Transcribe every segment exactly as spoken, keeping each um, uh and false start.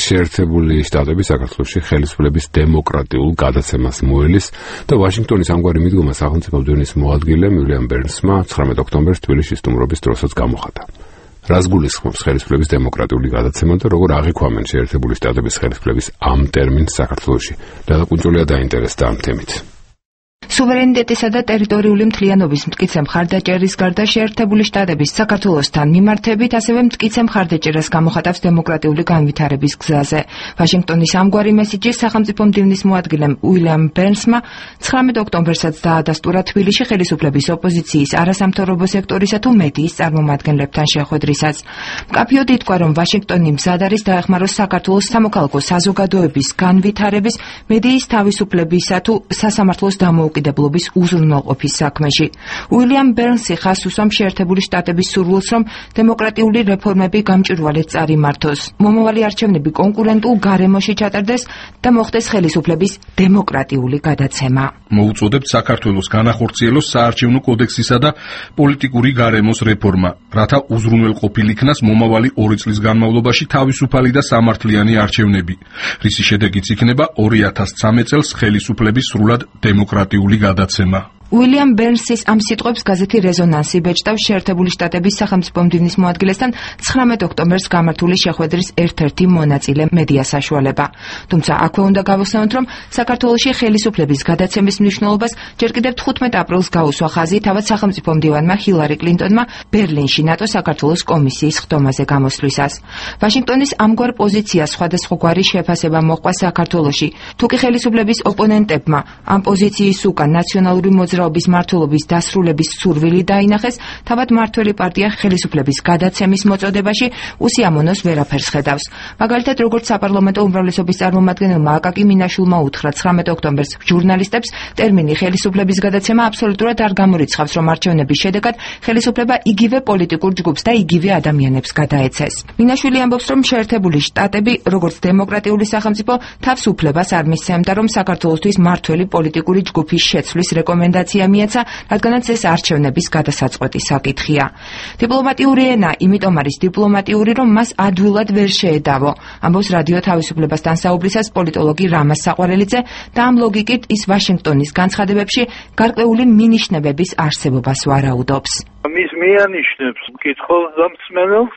შეერთებული შტატები საქართველოში ხელისუფლების დემოკრატიულ გადაცემას მოელის და ვაშინგტონის ამგვარი მიდგომა სახელმწიფო მდივნის მოადგილემ უილიამ ბერნსმა ცხრამეტ ოქტომბერს თბილისში სტუმრობის დროსაც გამოხატა. რას გულისხმობს ხელისუფლების დემოკრატიული გადაცემა და როგორ აღიქვამენ შეერთებული შტატების ხელისუფლების ამ ტერმინს საქართველოში? დადაკუნჭულია დაინტერესდა ამ თემით. სუვერენიტეტისა და ტერიტორიული მთლიანობის მტკიცე მხარდაჭერის გარდა შეერთებული შტატების საქართველოსთან მიმართებით ასევე მტკიცე მხარდაჭერას გამოხატავს დემოკრატიული განვითარების გზაზე. ვაშინგტონის ამგვარი მესიჯი სახელმწიფო მდივნის მოადგილემ უილიამ ბერნსმა ცხრამეტ ოქტომბერსაც დაადასტურა თბილისში ხელისუფლების ოპოზიციის არასამთავრობო სექტორისა თუ მედიის წარმომადგენლებთან შეხვედრისას. მკაფიოდ ითქვა, რომ ვაშინგტონი მზად არის დაეხმაროს საქართველოს სამოქალაქო საზოგადოების განვითარების, მედიის თავისუფლებისა თუ სასამართლოს დამოუკიდებლობის უზრუნველყოფის საქმეში. უილიამ ბერნსი ხაზს უსვამს შეერთებული შტატების სურვილს, რომ დემოკრატიული რეფორმები გამჭვირვალედ წარიმართოს, მომავალი არჩევნები კონკურენტულ გარემოში ჩატარდეს და მოხდეს ხელისუფლების დემოკრატიული გადაცემა. მოუწოდებთ საქართველოს განახორციელოს საარჩევნო კოდექსისა და პოლიტიკური გარემოს რეფორმა, რათა უზრუნველყოფილ იქნას მომავალი ორი წლის განმავლობაში თავისუფალი და სამართლიანი არჩევნები, რისი შედეგიც იქნება ორი ათას ცხრამეტ წელს ხელისუფლების სრულად დემოკრატიული გადაცემა. უილიამ ბერნსის ამ სიტყვებს გაზეთი რეზონანსი ბეჭდავს შეერთებული შტატების სახელმწიფო მდივნის მოადგილესთან ცხრამეტ ოქტომბერს გამართული შეხვედრის ერთ-ერთი მონაწილე მედია საშუალება. თუმცა აქვე უნდა გავხსენოთ, რომ საქართველოში ხელისუფლების გადაცემის მნიშვნელობას ჯერ კიდევ თხუთმეტ აპრილს გაუსვა ხაზი თავად სახელმწიფო მდივანმა ჰილარი კლინტონმა ბერლინში ნატო საქართველოს კომისიის ხდომაზე გამოსვლისას. ვაშინგტონის ამგვარ პოზიციას სხვადასხვაგვარი შეფასება მოჰყვა საქართველოში. თუკი ხელისუფლების ოპონენტებმა ამ პოზიციის უკან ნაციონალური მოძრაობის მმართველობის დასრულების სურვილი დაინახეს, თავად მმართველი პარტია ხელისუფლების გადაცემის მოწოდებაში უსიამოვნოს ვერაფერს ხედავს. მაგალითად, როგორც საპარლამენტო უმრავლესობის წარმომადგენელმა აკაკი მინაშვილმა უთხრა ცხრამეტ ოქტომბერს ჟურნალისტებს, ტერმინი ხელისუფლების გადაცემა აბსოლუტურად არ გამორიცხავს, რომ არჩევნების შედეგად ხელისუფლება იგივე პოლიტიკურ ჯგუფს და იგივე ადამიანებს გადაეცეს. მინაშვილი ამბობს, რომ შეერთებული შტატები, როგორც დემოკრატიული სახელმწიფო, თავს უფლებას არ მისცემდა, რომ საქართველოსთვის მმართველი პოლიტიკური ჯგუფის შეცვლის რეკომენდაცია მიეცა, რადგანაც ეს არჩევნების გადასაწყვეტი საკითხია. დიპლომატიური ენა იმიტომ არის დიპლომატიური, რომ მას ადვილად ვერ შეედავო, ამბობს რადიო თავისუფლებასთან საუბრისას პოლიტოლოგი რამაზ საყვარელიძე და ამ ლოგიკით ის ვაშინგტონის განცხადებებში გარკვეული მინიშნებების არსებობას ვარაუდობს. მის მიანიშნებს მკითხველს და მსმენელს,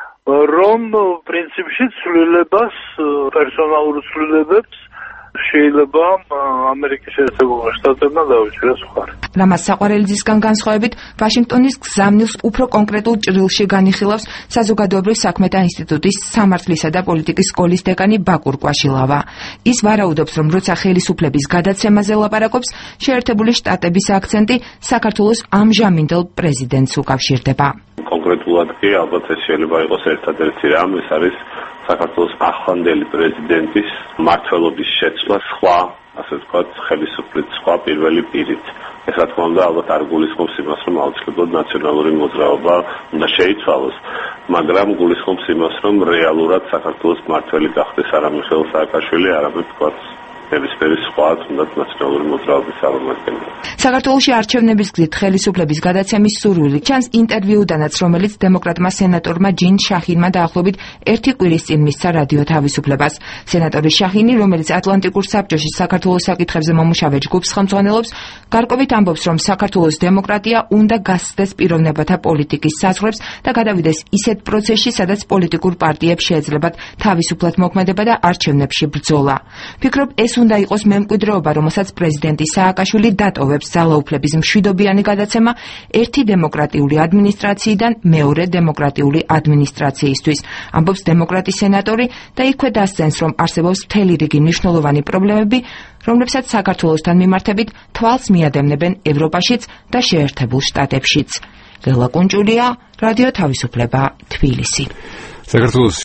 რომ პრინციპში ცვლილებას, პერსონალურ ცვლილებებს შეიძლება ამერიკის შეერთებულმა შტატებმა დაუჭიროს მხარი. რამაზ საყვარელიძისგან განსხვავებით, ვაშინგტონის გზავნილს უფრო კონკრეტულ ჭრილში განიხილავს საზოგადოებრივ საქმეთა ინსტიტუტის სამართლისა და პოლიტიკის სკოლის დეკანი ბაკურ კვაშილავა. ის ვარაუდობს, რომ როცა ხელისუფლების გადაცემაზე ლაპარაკობს, შეერთებული შტატების აქცენტი საქართველოს ამჟამინდელ პრეზიდენტს უკავშირდება. კონკრეტულად კი ალბათ ეს შეიძლება იყოს ერთადერთი რამ, ეს არის საქართველოს ახლანდელი პრეზიდენტის მმართველობის შეცვლა სხვა, ასე ვთქვათ, ხელისუფლების სხვა პირველი პირით. ეს რა თქმა უნდა ალბათ არ გულისხმობს იმას, რომ აუცილებლად ნაციონალური მოძრაობა უნდა შეიცვალოს, მაგრამ გულისხმობს იმას, რომ რეალურად საქართველოს მმართველი გახდეს არა მიხეილ სააკაშვილი, არამედ ვთქვათ ნებისმიერი სხვა თუნდაც ნაციონალური მოძრაობის წარმომადგენელი. საქართველოში არჩევნების გზით ხელისუფლების გადაცემის სურვილი ჩანს ინტერვიუდანაც, რომელიც დემოკრატმა სენატორმა ჯინ შაჰინმა დაახლოებით ერთი კვირის წინ მისცა რადიო თავისუფლებას. სენატორი შაჰინი, რომელიც ატლანტიკურ საბჭოში საქართველოს საკითხებზე მომუშავე ჯგუფს ხელმძღვანელობს, გარკვევით ამბობს, რომ საქართველოს დემოკრატია უნდა გასცდეს პიროვნებათა პოლიტიკის საზღვრებს და გადავიდეს ისეთ პროცესში, სადაც პოლიტიკურ პარტიებს შეეძლებათ თავისუფლად მოქმედება და არჩევნებში ბრძოლა. ფიქრობ, ეს უნდა იყოს მემკვიდრეობა, რომელსაც პრეზიდენტი სააკაშვილი დატოვებს ძალაუფლების მშვიდობიანი გადაცემა ერთი დემოკრატიული ადმინისტრაციიდან მეორე დემოკრატიული ადმინისტრაციისთვის, ამბობს დემოკრატი სენატორი და იქვე დასცენს, რომ არსებობს მთელი რიგი მნიშვნელოვანი პრობლემები, რომლებსაც საქართველოსთან მიმართებით თვალს მიადევნებენ ევროპაშიც და შეერთებულ შტატებშიც. ლელა კუნჭულია, რადიო თავისუფლება, თბილისი. საქართველოს